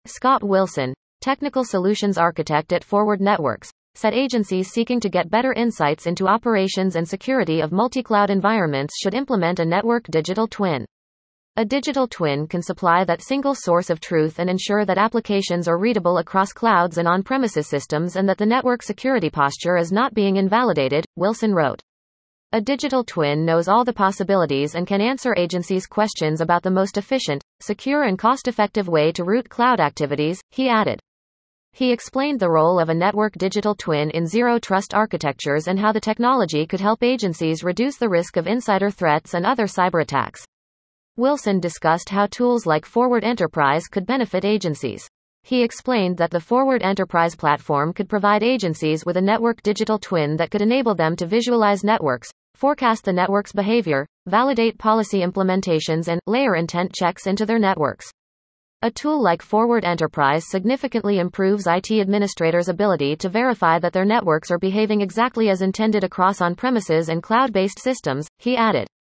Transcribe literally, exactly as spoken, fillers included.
Scott Wilson, Technical Solutions Architect at Forward Networks, said agencies seeking to get better insights into operations and security of multi-cloud environments should implement a network digital twin. A digital twin can supply that single source of truth and ensure that applications are readable across clouds and on-premises systems and that the network security posture is not being invalidated, Wilson wrote. A digital twin knows all the possibilities and can answer agencies' questions about the most efficient, secure and cost-effective way to route cloud activities, he added. He explained the role of a network digital twin in zero-trust architectures and how the technology could help agencies reduce the risk of insider threats and other cyber attacks. Wilson discussed how tools like Forward Enterprise could benefit agencies. He explained that the Forward Enterprise platform could provide agencies with a network digital twin that could enable them to visualize networks, forecast the network's behavior, validate policy implementations and layer intent checks into their networks. A tool like Forward Enterprise significantly improves I T administrators' ability to verify that their networks are behaving exactly as intended across on-premises and cloud-based systems, he added.